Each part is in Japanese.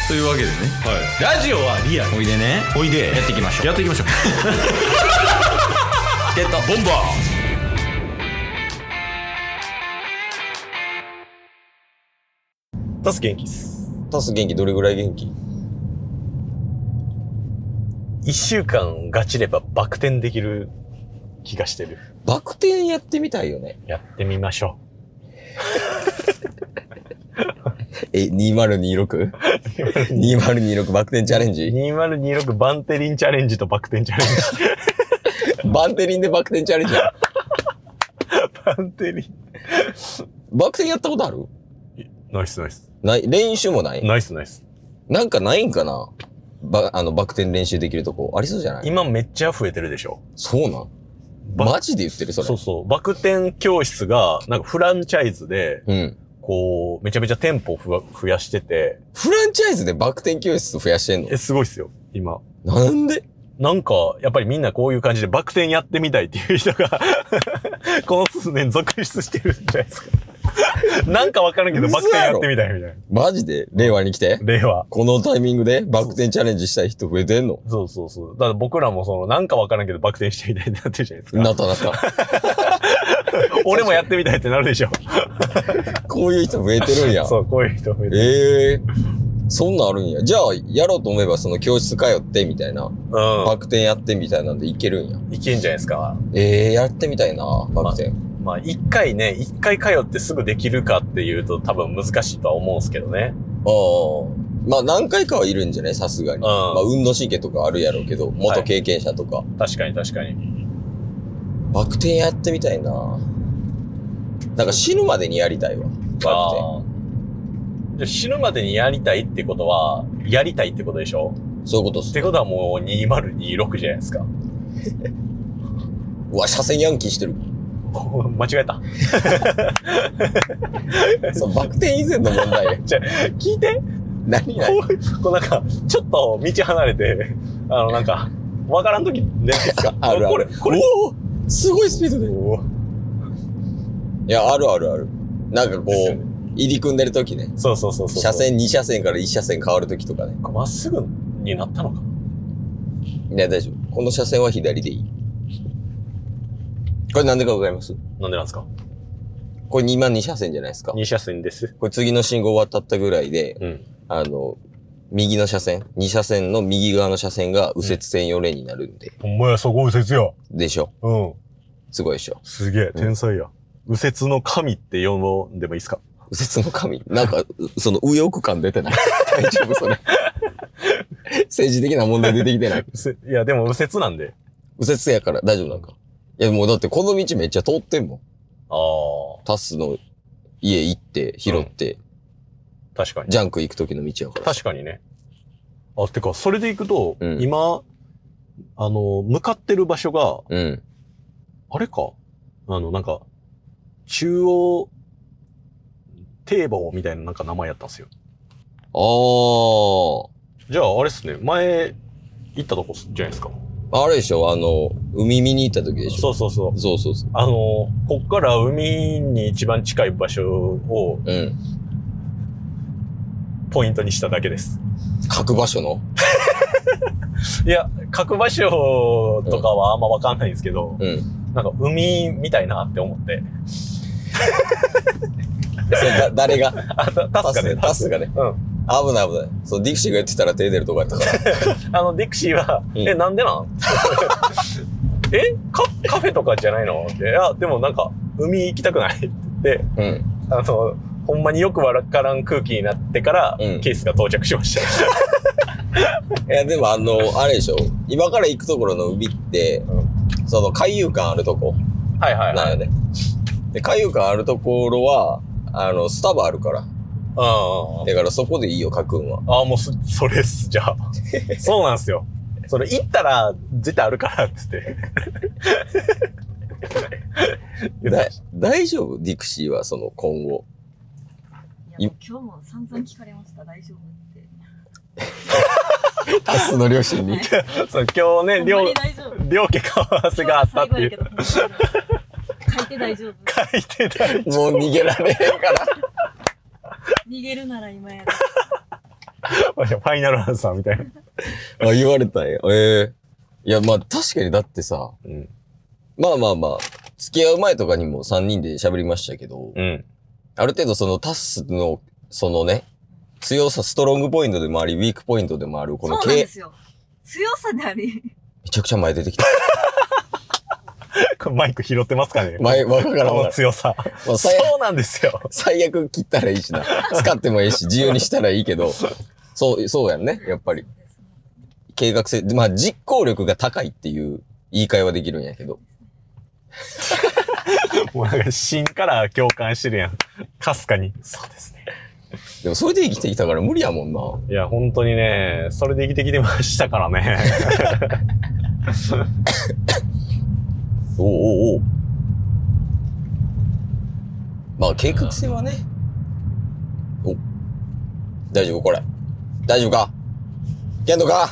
というわけでね、 はい、ラジオはリアル。 おいでね、 おいでやっていきましょう。 やっていきましょうゲットボンバー。タス元気っす。 タス元気？どれぐらい元気 ？1週間ガチればバク転できる気がしてる。 バク転やってみたいよね。 やってみましょ 2026 バク転チャレンう。 ジ 2026バンテリンチャレンジとバク転チャレンジ。 バンテリンでバク転チャレンジや。 バンテリン。 バク転やったことある？ ナイスナイス。 ない、練習もない？ ナイスナイス。 なんかないんかな？バク転練習できるとこありそうじゃない？ 今めっちゃ増えてるでしょ。 そうなん？マジで言ってるそれ？ そうそう。バク転教室が、なんかフランチャイズで、 うん。 こう、めちゃめちゃ店舗増やしてて。 フランチャイズでバク転教室増やしてんの？ すごいっすよ、今。 なんで？ なんか、やっぱりみんなこういう感じでバク転やってみたいっていう人が、この数年続出してるんじゃないですか。なんかわからんけど、バク転やってみたいみたいな。 マジで？令和に来て？ 令和。 このタイミングでバク転チャレンジしたい人増えてんの？ そうそうそう。だから僕らもなんかわからんけどバク転してみたいってなってるじゃないですか。 なったなった。 俺もやってみたいってなるでしょ。 こういう人増えてるんや。 そう、こういう人増えてる。 そんなんあるんや。じゃあ、やろうと思えばその教室通ってみたいな。 うん。 バク転やってみたいなんでいけるんや。 いけんじゃないですか。 やってみたいな、バク転。 まあ、一回通ってすぐできるかっていうと多分難しいとは思うんですけどね。 まあ何回かはいるんじゃない？さすがに。まあ運動神経とかあるやろうけど、元経験者とか。 確かに確かに。 バク転やってみたいな。なんか死ぬまでにやりたいわ。バク転。 じゃ死ぬまでにやりたいってことは、やりたいってことでしょ？ そういうことっす。 ってことはもう2026じゃないですか。 うわ、車線ヤンキーしてる。 間違えた。 そう、バク転以前の問題や。 じゃあ、聞いて。 何こうなんか、ちょっと道離れて、なんか、わからんとき出ないですか？ あるある。 これ。 おーすごいスピードで。いや、あるあるある。なんかこう、入り組んでるときね。 そう。 車線2車線から1車線変わるときとかね。 まっすぐになったのか？ いや、大丈夫。この車線は左でいい。これなんでかわかります？ なんでなんですか？ これ今2車線じゃないですか。 2車線です。 これ次の信号渡ったぐらいで、 うん。 右の車線、2車線の右側の車線が右折専用レーンになるんで。 ほんまや、そこ右折や。 でしょ？ うん。 すごいでしょ？ すげえ、天才や。右折の神って呼んでもいいですか？ 右折の神。なんか、その右翼感出てない。大丈夫それ。政治的な問題出てきてない。 いや、でも右折なんで。 右折やから大丈夫なんか。いや、もうだってこの道めっちゃ通ってんもん。タスの家行って、拾って、 確かに。 ジャンク行く時の道やから。 確かにね。てか、それで行くと、 うん、 今、向かってる場所が、 うん。 あれかなんか、中央、堤防みたいななんか名前やったんですよ。じゃあ、あれっすね。前、行ったとこじゃないですか。 あれでしょ？海見に行った時でしょ？ そう。 そう。 こっから海に一番近い場所を、 うん。 ポイントにしただけです。 書く場所の？ いや、書く場所とかはあんまわかんないんですけど、 うん。 なんか海みたいなって思って。 誰が？タスがね。 うん。 危ない。そう、ディクシーが言ってたら手出るとこやったから。 ディクシーは、なんでなんカフェとかじゃないのって。いや、でもなんか、海行きたくないって言って、ほんまによくわからん空気になってから、ケースが到着しました。 いや、でもあれでしょ？今から行くところの海って、その海遊館あるとこ。 はい。 なんよね。で、海遊館あるところは、スタバあるから。だからそこでいいよ、書くんは。 もうそれっす、じゃあ。そうなんすよ。それ行ったら絶対あるからって言って。 大丈夫？ディクシーは今後。 今日も散々聞かれました。大丈夫って。 タスの両親に。 そう、今日ね、両家顔合わせがあったっていう。 書いて大丈夫。 書いて大丈夫。 もう逃げられへんから。 逃げるなら今やる。 ァイナルアンサーみたいな。 あ、言われたんや。いや、まあ確かにだってさ、うん、まあ、付き合う前とかにも3人で喋りましたけど、うん、ある程度そのタスの、そのね、強さ、ストロングポイントでもあり、ウィークポイントでもある、このそうなんですよ。強さであり。 めちゃくちゃ前出てきた。 これマイク拾ってますかね？ わからん。 この強さ。そうなんですよ。 最悪切ったらいいしな。使ってもいいし、自由にしたらいいけど、そうやんね、やっぱり。計画性、まあ実行力が高いっていう言い換えはできるんやけど。 もうなんか芯から共感してるやん。かすかに。そうですね。 でもそれで生きてきたから無理やもんな。 いや、本当にね、それで生きてきてましたからね。 お。まあ計画性はね。大丈夫これ。大丈夫か？ケントか？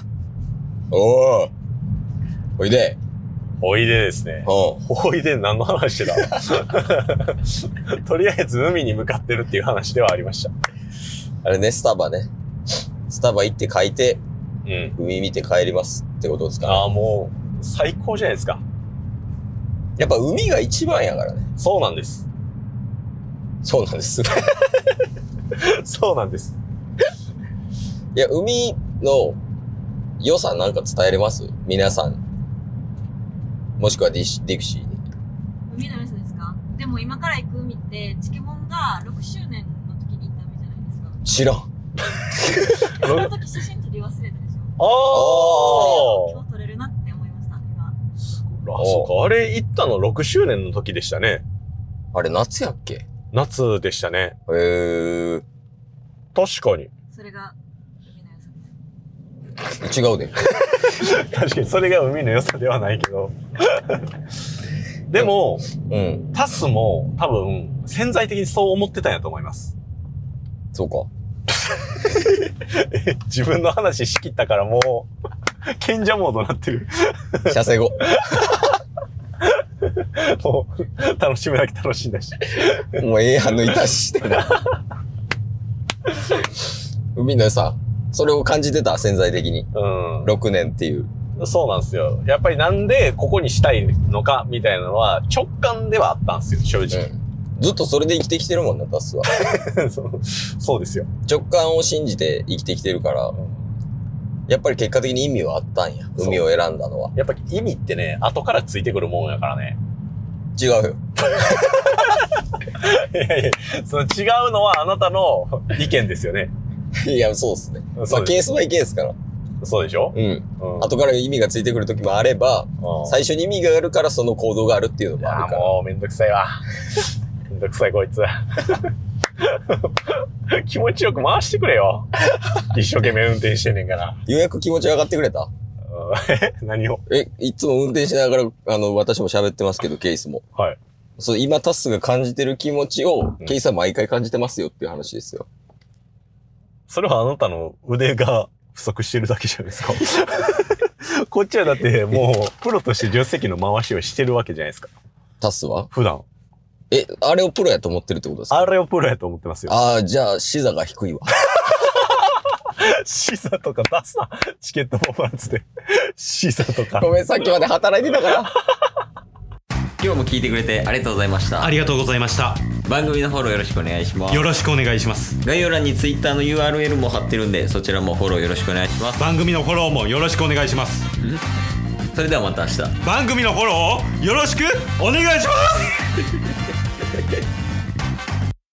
おいで。 おいでですね。おいで何の話してた？とりあえず海に向かってるっていう話ではありました。 あれね、スタバね。スタバ行って書いて、うん、海見て帰りますってことですかね。 ああ、もう、最高じゃないですか。 やっぱ海が一番やからね。 そうなんです。 そうなんです。 そうなんです。 いや、海の良さなんか伝えれます？皆さん。もしくはディクシーに。 海の良さですか？でも今から行く海って、チケモンが6周年の時に行った海じゃないですか。 知らん。 その時写真撮り忘れたでしょ。 ああ。 今日撮れるなって思いました、今。 あ、そうか。あれ行ったの6周年の時でしたね。 あれ夏やっけ？ 夏でしたね。確かに。 それが海の良さです。違うで。 確かにそれが海の良さではないけど。でも、うん、タスも多分潜在的にそう思ってたんやと思います。 そうか。 自分の話しきったからもう賢者モードになってる。 射精後。 もう楽しむだけ楽しんだし。 もう抜いたししてな。海の良さ、それを感じてた、潜在的に。うん。6年っていう。 そうなんですよ。やっぱりなんでここにしたいのかみたいなのは直感ではあったんですよ、正直。うん、 ずっとそれで生きてきてるもんな、タスは。 そうですよ。 直感を信じて生きてきてるから、やっぱり結果的に意味はあったんや。海を選んだのは。 やっぱり意味ってね、後からついてくるもんやからね。 違うよ。 いや、その違うのはあなたの意見ですよね。 いや、そうですね。まあケースバイケースから。 そうでしょ？うん。 後から意味がついてくる時もあれば、最初に意味があるからその行動があるっていうのもあるから。 もうめんどくさいわ。めんどくさいこいつ。気持ちよく回してくれよ。一生懸命運転してんねんから。 ようやく気持ち上がってくれた？ 何を？ いつも運転しながら、私も喋ってますけど、ケースも。はい。今タスが感じてる気持ちを、ケースは毎回感じてますよっていう話ですよ。 それはあなたの腕が不足してるだけじゃないですか。こっちはだってもう、プロとして助手席の回しをしてるわけじゃないですか。 タスは？ 普段。 あれをプロやと思ってるってことですか？ あれをプロやと思ってますよ。 じゃあ、視座が低いわ。 視座とか出すな。チケットもパンツで。視座とか。 ごめん、さっきまで働いてたから。 今日も聞いてくれてありがとうございました。 ありがとうございました。 番組のフォローよろしくお願いします。 よろしくお願いします。 概要欄に Twitter の URL も貼ってるんで、そちらもフォローよろしくお願いします。 番組のフォローもよろしくお願いします。 それではまた明日。 番組のフォローをよろしくお願いします。